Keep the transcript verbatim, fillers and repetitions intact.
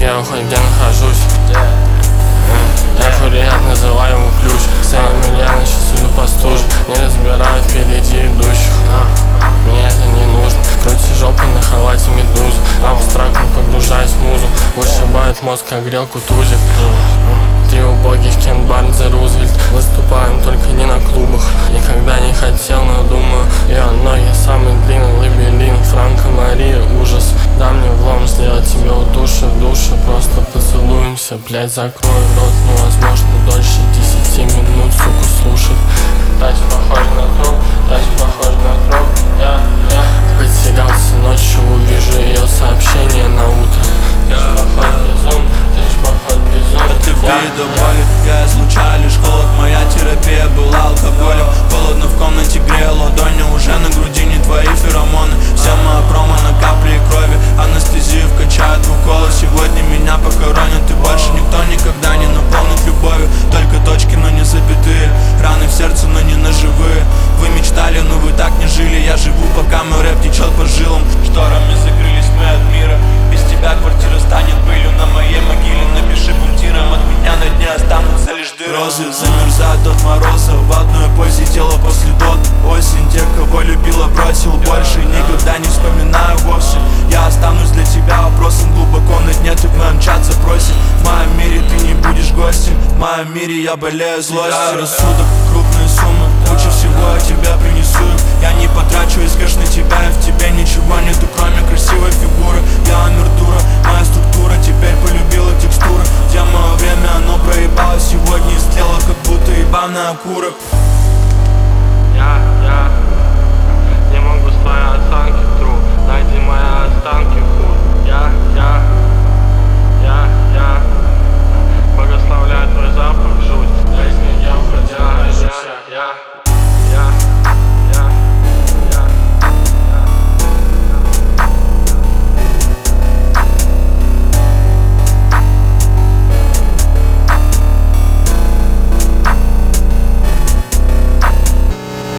я хоть где нахожусь. Я фуриат, называю его ключ. Цены миллионы, сейчас иду по стуже. Не разбираю впереди идущих. Мне это не нужно. Крути жопу на халате медузу. Абстрактно погружаюсь в музу. Вышибает мозг, как грелку тузик. Три убогих Кен Барнс и Рузвельт. Выступаем только не на клубах. Никогда не хотел, но думаю. Ее ноги самый длинный лабиринт. Франко Мария, ужас. Да мне влом сделать тебе удушье в душе. Просто поцелуемся, блять, закрой рот. Невозможно дольше десяти минут, суку, слушать. Тачка похожа на труп, тачка похожа на труп. Я, я потерялся ночью, увижу ее сообщение на утро. Ты ж похож безум, ты ж похож безум. От любви до боли я излучаю лишь холод. Моя терапия была алкоголем. Холодно в комнате грея ладони. Уже на груди не твои феромоны. Вся моя промо на капли крови. Анестезию вкачают в уколы. Сегодня меня похоронят. И больше никто никогда не наполнит любовью. Только точки, но не запятые. Раны в сердце, но не ножевые. Вы мечтали, но вы так не жили. Я живу, пока мой рэп течет по жилам. Шторами закрылись мы от мира. Без тебя квартира станет пылью на моей могиле. Напиши пунктиром, от меня на дне останутся лишь дыры. Розы замерзают от мороза. В одной позе тело после дот. Осень, тех, кого любила, бросил. Больше никогда не вспоминаю вовсе. Я останусь для тебя вопросом глубоко на дне. Ты к нам мчаться просит. В моем мире ты не будешь гостем. В моем мире я болею злостью. Рассудок, крупные суммы. Лучше всего я тебя принесу. Я не потрачу из кэш на тебя. И в тебе ничего нету, кроме красивой фигуры. Я умер дура, моя структура теперь полюбила текстуры. Где мое время, оно проебалось сегодня из тела, как будто ебаный окурок.